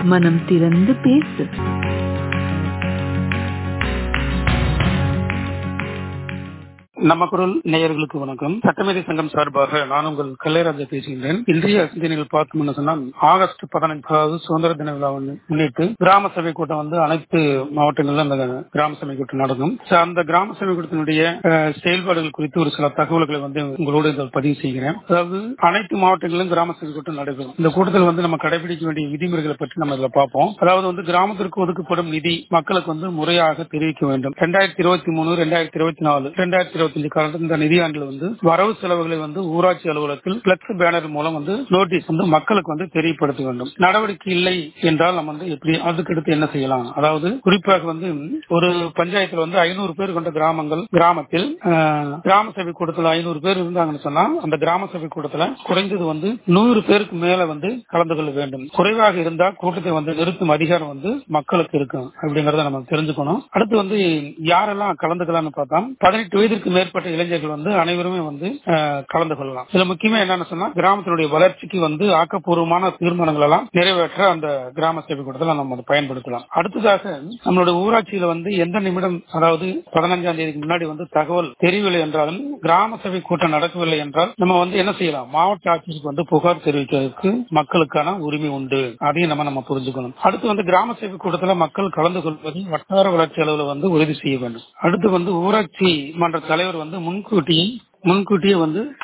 மனம் திறந்து பேசு. நம்ம குரல் நேயர்களுக்கு வணக்கம். சட்டமேதை சங்கம் சார்பாக நான் உங்கள் கல்லைராஜா பேசுகின்றேன். இன்றைய சிந்தனைகள் பார்த்தோம்னு சொன்னா, ஆகஸ்ட் 15 சுதந்திர தின விழாவை முன்னிட்டு கிராம சபை கூட்டம் அனைத்து மாவட்டங்களிலும் அந்த கிராம சபை கூட்டம் நடக்கும். அந்த கிராம சபை கூட்டத்தினுடைய செயல்பாடுகள் குறித்து ஒரு சில தகவல்களை உங்களோடு பதிவு செய்கிறேன். அதாவது அனைத்து மாவட்டங்களிலும் கிராம சபை கூட்டம் நடைபெறும். இந்த கூட்டத்தில் நம்ம கடைபிடிக்க வேண்டிய விதிமுறைகளை பற்றி நம்ம இதில் பார்ப்போம். அதாவது கிராமத்திற்கு ஒதுக்கப்படும் நிதி மக்களுக்கு முறையாக தெரிவிக்க வேண்டும். 2023, 2024, 2025 இந்த நிதியாண்டில் வரவு செலவுகளை ஊராட்சி அலுவலகத்தில் பிளக்ஸ் பேனர் மூலம் நோட்டீஸ் மக்களுக்கு தெரியப்படுத்த வேண்டும். நடவடிக்கை இல்லை என்றால் நம்ம எப்படி அதுக்கடுத்து என்ன செய்யலாம்? அதாவது குறிப்பாக ஒரு பஞ்சாயத்துல 500 பேர் கொண்ட கிராமத்தில் கிராம சபை கூட்டத்தில் 500 பேர் இருந்தாங்கன்னு சொன்னா, அந்த கிராம சபை கூட்டத்தில் குறைந்தது 100 பேருக்கு மேல கலந்து கொள்ள வேண்டும். குறைவாக இருந்தா கூட்டத்தை நிறுத்தும் அதிகாரம் மக்களுக்கு இருக்கும் அப்படிங்கறத நம்ம தெரிஞ்சுக்கணும். அடுத்து யாரெல்லாம் கலந்துக்கலாம்னு பார்த்தா, 18 வயதிற்கு மேற்பட்ட இளைஞர்கள் அனைவருமே கலந்து கொள்ளலாம். இதுல முக்கியமா என்னன்னு சொன்னா, கிராமத்தினுடைய வளர்ச்சிக்கு ஆக்கப்பூர்வமான தீர்மானங்கள் எல்லாம் நிறைவேற்ற அந்த கிராம சபை கூட்டத்தில் நம்ம பயன்படுத்தலாம். அடுத்ததாக நம்மளுடைய ஊராட்சியில எந்த நிமிடம், அதாவது 15ஆம் தேதிக்கு முன்னாடி தகவல் தெரியவில்லை என்றாலும், கிராம சபை கூட்டம் நடக்கவில்லை என்றால் நம்ம என்ன செய்யலாம்? மாவட்ட ஆட்சியருக்கு புகார் தெரிவிக்கிறதுக்கு மக்களுக்கான உரிமை உண்டு. அதையும் நம்ம புரிஞ்சுக்கணும். அடுத்து கிராம சபை கூட்டத்தில் மக்கள் கலந்து கொள்வது வட்டார வளர்ச்சி அளவில் உறுதி செய்ய வேண்டும். அடுத்து ஊராட்சி மன்ற தலைவர் முன்கூட்டியே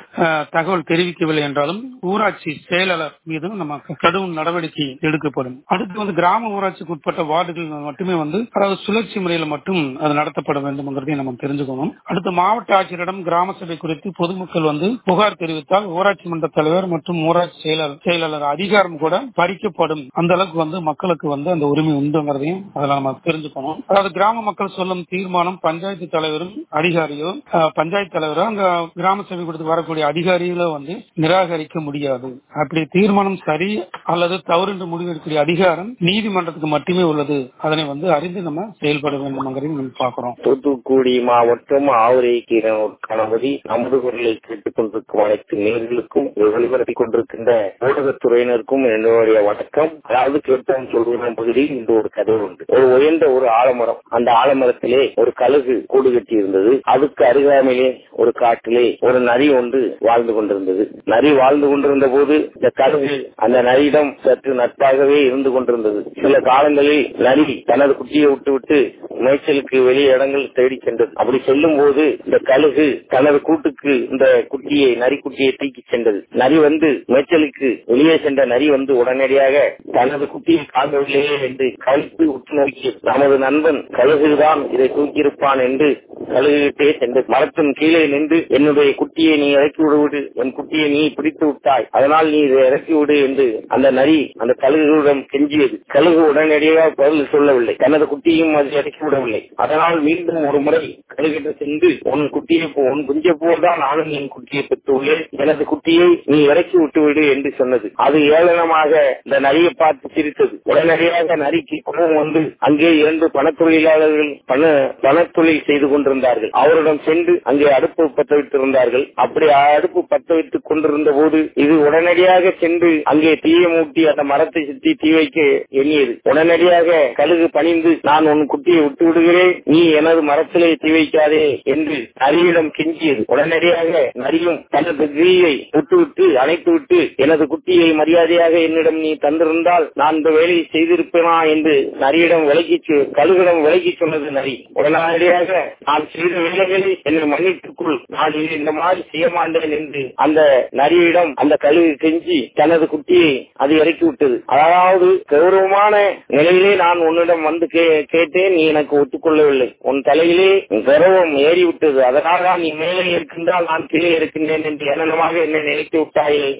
தகவல் தெரிவிக்கவில்லை என்றாலும் ஊராட்சி செயலாளர் மீது நமக்கு கடும் நடவடிக்கை எடுக்கப்படும். அடுத்து கிராம ஊராட்சிக்கு உட்பட்ட வார்டுகள் மட்டுமே அதாவது சுழற்சி முறையில் மட்டும் அது நடத்தப்பட வேண்டும் என்கிறதையும் நம்ம தெரிஞ்சுக்கணும். அடுத்து மாவட்ட ஆட்சியரிடம் கிராம சபை குறித்து பொதுமக்கள் புகார் தெரிவித்தால் ஊராட்சி மன்ற தலைவர் மற்றும் ஊராட்சி செயலாளர் அதிகாரம் கூட பறிக்கப்படும். அந்த அளவுக்கு மக்களுக்கு அந்த உரிமை உண்டுங்கிறதையும் அதில் நம்ம தெரிஞ்சுக்கணும். அதாவது கிராம மக்கள் சொல்லும் தீர்மானம் பஞ்சாயத்து தலைவரும் அதிகாரியோ பஞ்சாயத்து தலைவரோ அங்க கிராம சபை கொடுத்து வரக்கூடிய அதிகாரிகளை நிராகரிக்க முடியாது. அப்படி தீர்மானம் சரி அல்லது தவறு என்று முடிவெடுக்கக்கூடிய அதிகாரம் நீதிமன்றத்துக்கு மட்டுமே உள்ளது. அதனை அறிந்து நம்ம செயல்பட வேண்டும் பார்க்கிறோம். தூத்துக்குடி மாவட்டம் ஆவரைக்கு கணபதி நமது குரலை கேட்டுக் கொண்டிருக்கும் அனைத்து நேர்களுக்கும் ஒளிபரப்பிக் கொண்டிருக்கின்ற ஊடகத்துறையினருக்கும் என்னுடைய வணக்கம். அதாவது கேட்டோம் சொல்வதன் பகுதியில் இந்த ஒரு கதை உண்டு. ஒரு உயர்ந்த ஒரு ஆலமரம், அந்த ஆலமரத்திலே ஒரு கழுகு கூடு கட்டி இருந்தது. அதுக்கு அருகாமையிலே ஒரு காட்டிலே ஒரு நரி ஒன்று வாழ்ந்து கொண்டிருந்தது. நரி வாழ்ந்து கொண்டிருந்த போது இந்த கழுகு அந்த நரியிடம் சற்று நட்பாகவே இருந்து கொண்டிருந்தது. சில காலங்களில் நரி தனது குட்டியை விட்டு மேய்ச்சலுக்கு வெளியே இடங்கள் தேடி சென்றது. அப்படி செல்லும் போது இந்த கழுகு தனது கூட்டுக்கு இந்த நரி குட்டியை தூக்கி சென்றது. நரி மேய்ச்சலுக்கு வெளியே சென்ற நரி உடனடியாக தனது குட்டியை காணவில்லையே என்று கழுத்து உற்று நோக்கி, நமது நண்பன் கழுகுதான் இதை தூக்கியிருப்பான் என்று கழுகிட்டே சென்றது. மரத்தின் கீழே நின்று, என்னுடைய குட்டியை நீ இறக்கி விடு, என் குட்டியை நீ பிடித்து விட்டாய், அதனால் நீ இதை இறக்கி விடு என்று அந்த நரி அந்த கழுகுடன் கெஞ்சியது. கழுகு உடனடியாக பதில் சொல்லவில்லை. தனது குட்டியும் அது இறக்கி விடவில்லை. அதனால் மீண்டும் ஒரு முறை கழுகிட்ட சென்று, உன் குஞ்சை போல்தான் நானும் என் குட்டியை பெற்றுள்ளேன், எனது குட்டியை நீ இறக்கி விட்டு விடு என்று சொன்னது. அது ஏளனமாக இந்த நரியை பார்த்து சிரித்தது. உடனடியாக நரிக்கு கோபம் அங்கே 2 பணத்தொழிலாளர்கள் பணத்தொழில் செய்து கொண்டிருந்தார்கள். அவரிடம் சென்று அங்கே அடுப்பு பற்ற வைத்திருந்தார்கள். அப்படி அடுப்பு பற்ற வைத்துக் கொண்டிருந்த போது இது உடனடியாக சென்று அங்கே தீயை மூட்டி அந்த மரத்தை சுற்றி தீ வைக்க எண்ணியது. உடனடியாக கழுகு பணிந்து, நான் உன் குட்டியை விட்டு விடுகிறேன், நீ எனது மரத்திலே தீ வைக்காதே என்று நரியிடம் கெஞ்சியது. உடனடியாக நரியும் தனது தீயை விட்டுவிட்டு அணைத்துவிட்டு, எனது குட்டியை மரியாதையாக என்னிடம் நீ தந்திருந்தால் நான் இந்த வேலையை செய்திருப்பேனா என்று கழுகிடம் விலகி சொன்னது நரி. உடனடியாக, நான் செய்த வேலைகளை என்னை மன்னித்துக்குள், நான் இந்த மாதிரி செய்ய மாட்டேன் என்று அந்த நரியிடம் அந்த கழுகு கெஞ்சி தனது குட்டியை அது இறக்கி விட்டது. அதாவது கௌரவமான நிலையிலே நான் உன்னிடம் கேட்டேன், நீ எனக்கு ஒத்துக்கொள்ளவில்லை. உன் தலையிலே கௌரவம் ஏறிவிட்டது, அதனால் தான் நீ மேலே இருக்கின்றால் நான் கீழே இருக்கின்றேன் என்று ஏளனமாக என்னை நினைத்து விட்டாயே